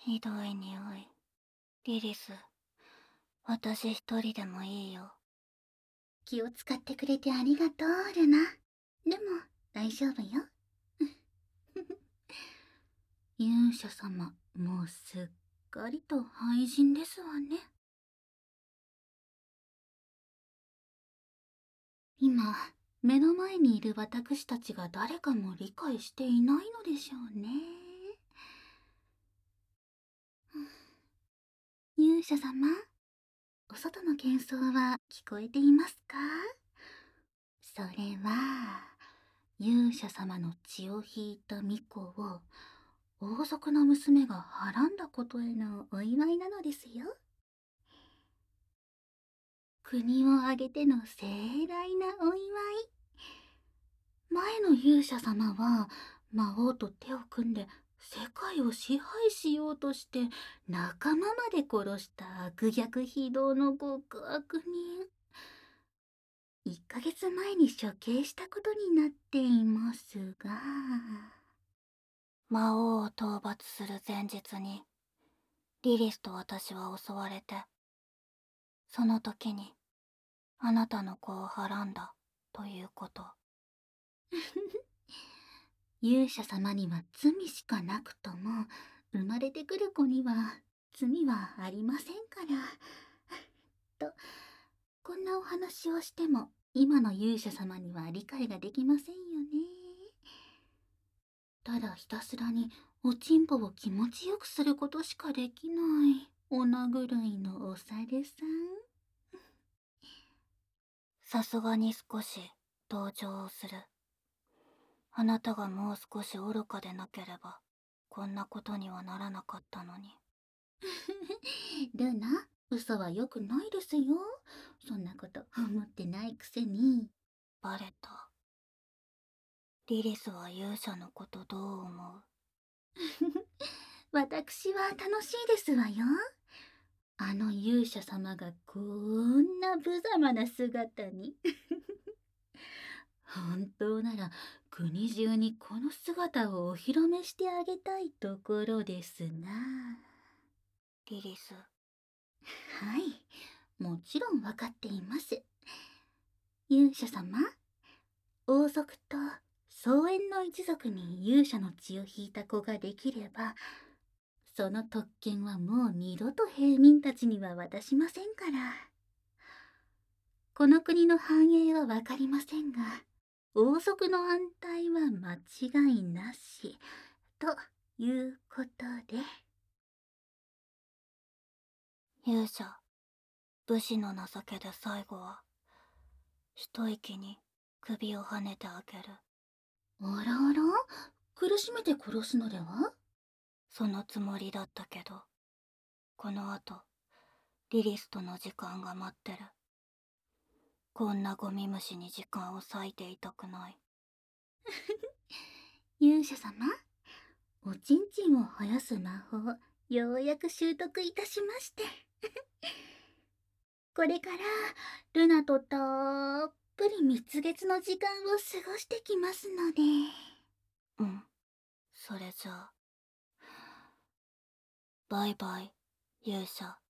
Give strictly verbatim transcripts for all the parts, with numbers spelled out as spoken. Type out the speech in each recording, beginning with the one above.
ひどい匂い。リリス、私一人でもいいよ。 気を使ってくれてありがとう、ルナ。でも、大丈夫よ。勇者様、もうすっかりと廃人ですわね。今、目の前にいる私たちが誰かも理解していないのでしょうね。勇者様、お外の喧騒は聞こえていますか？それは、勇者様の血を引いた巫女を王族の娘がはらんだことへのお祝いなのですよ。国を挙げての盛大なお祝い。前の勇者様は魔王と手を組んで世界を支配しようとして仲間まで殺した悪逆非道の極悪人。いっかげつまえに処刑したことになっていますが。 魔王を討伐する前日に、リリスと私は襲われて、その時に、あなたの子をはらんだ、ということ。 勇者様には罪しかなくとも、生まれてくる子には罪はありませんから。と、こんなお話をしても、今の勇者様には理解ができませんよね。ただひたすらにおちんぽを気持ちよくすることしかできない女狂いのお猿さん。 さすがに少し同情をする。あなたがもう少し愚かでなければ、こんなことにはならなかったのに。 ルナ、嘘は良くないですよ。そんなこと思ってないくせに。 バレた。リリスは勇者のことどう思う？ 私は楽しいですわよ。あの勇者様がこんな無様な姿に。本当なら国中にこの姿をお披露目してあげたいところですが。 リリス。 はい、もちろんわかっています。勇者様、王族と草園の一族に勇者の血を引いた子ができれば、その特権はもう二度と平民たちには渡しませんから。この国の繁栄はわかりませんが、王族の安泰は間違いなし、ということで。 勇者、武士の情けで最後は、一息に首をはねてあげる。 あらあら、苦しめて殺すのでは？ そのつもりだったけど、この後、リリスとの時間が待ってる。こんなゴミ虫に時間を割いていたくない。 勇者様、おちんちんを生やす魔法、ようやく習得いたしまして。これから、ルナとたっぷり蜜月の時間を過ごしてきますので。 うん、それじゃあ。バイバイ、勇者。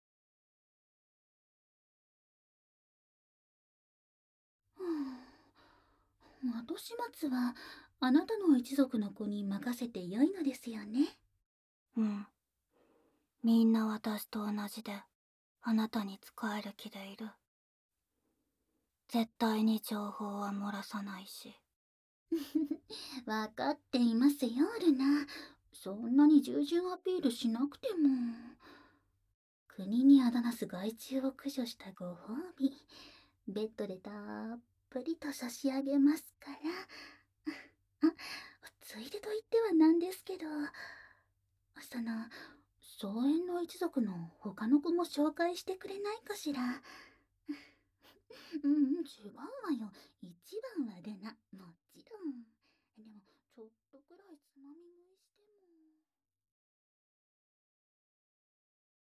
後始末はあなたの一族の子に任せてよいのですよね。 うん。みんな私と同じで、あなたに仕える気でいる。絶対に情報は漏らさないし。 わかっていますよ、ルナ。そんなに従順アピールしなくても。国にあだなす害虫を駆除したご褒美、ベッドでたっぷりと差し上げますから。あ、ついでと言ってはなんですけど、その、草園の一族の他の子も紹介してくれないかしら。うん、違うわよ。一番はルナ、もちろん。でも、ちょっとくらい